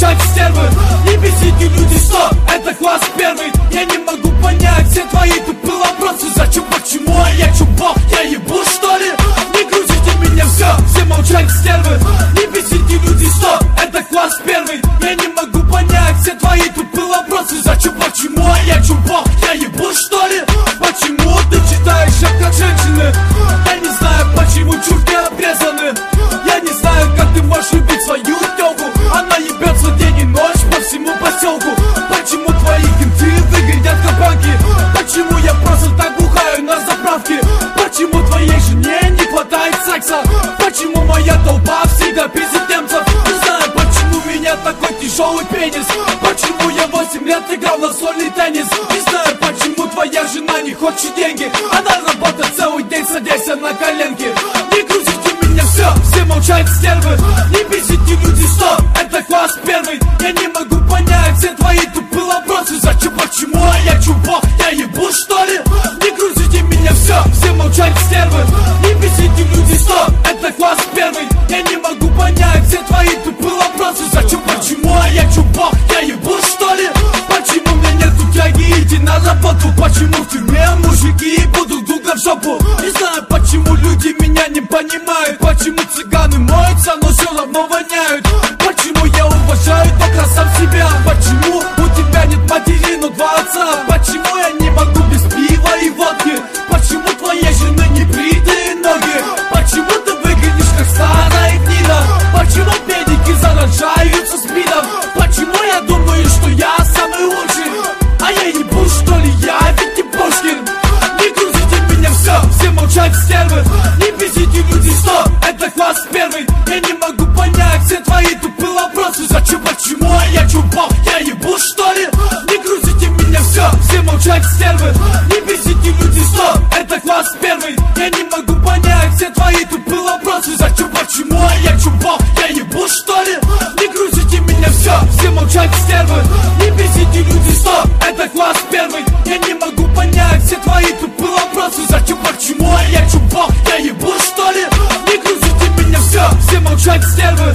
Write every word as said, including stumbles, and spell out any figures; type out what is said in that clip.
молчать, стервы. Не бесите, люди, стоп, это класс первый. Я не могу понять все твои тупые вопросы. Зачем, почему, а я чё, бог, я ебу, что ли? Не грузите меня, все, все молчать, стервы. Не бесите, люди, стоп, это класс первый. Я не могу понять все твои тупые вопросы. Зачем, почему, а я чё, бог, я ебу, что ли? Почему ты читаешь рэп как женщины? Я не знаю, почему чурки обрезаны. Я не знаю, как ты можешь любить свою тёлку. Она ебется день и ночь по всему поселку. Почему твои кенты выглядят как банки? Почему я просто так бухаю на заправке? Почему твоей жене не хватает секса? Почему моя толпа всегда пиздит немцев? Не знаю, почему у меня такой тяжелый пенис. Почему я восемь лет играл на сольный теннис? Не знаю, почему твоя жена не хочет деньги. Она работает целый день, садясь на коленки. Не грузите меня, все, все молчать, стервы. Не бесите, люди, стоп, это класс первый. Я не могу понять все твои тупые вопросы. Зачем, почему, а я чувак, я ебу, что ли? Не грузите меня, все, все молчать, стервы. Не бесите, люди, стоп, это класс первый. Я не могу понять все твои тупые вопросы. Зачем, почему, а я чувак, я ебу, что ли? Почему у меня нету тяги идти на работу? Почему в тюрьме мужики будут друга в жопу? Не знаю, почему люди меня не понимают. Почему цыганы моются, но все равно воняют. Почему я уважаю только сам себя? Почему у тебя нет матери, но два отца? Почему я не могу без пива и водки? Почему твоей жены не бритые ноги? Почему ты выглядишь как старая гнида? Почему педики заражаются спидом? Почему я думаю, что я самый лучший? А я ебу, что ли, я ведь не Пушкин. Не грузите меня, все, все молчать, стервы. Не бесите, люди, стоп, это класс первый. Я не могу понять все твои тупые вопросы. Зачем, почему, а я чувак, я ебу, что ли? Не грузите меня, все, все молчать, стервы. Не бесите, люди, стоп, это класс первый. Я не могу понять все твои тупые вопросы. Зачем, почему, а я чувак, я ебу, что ли? Не грузите меня, все, все молчать, стервы. Не бесите, люди, стоп, это класс первый. Я не могу понять все твои тупые вопросы. Зачем, почему, а я чувак, я ебу, что ли? Не грузите меня, все, все молчать, стервы.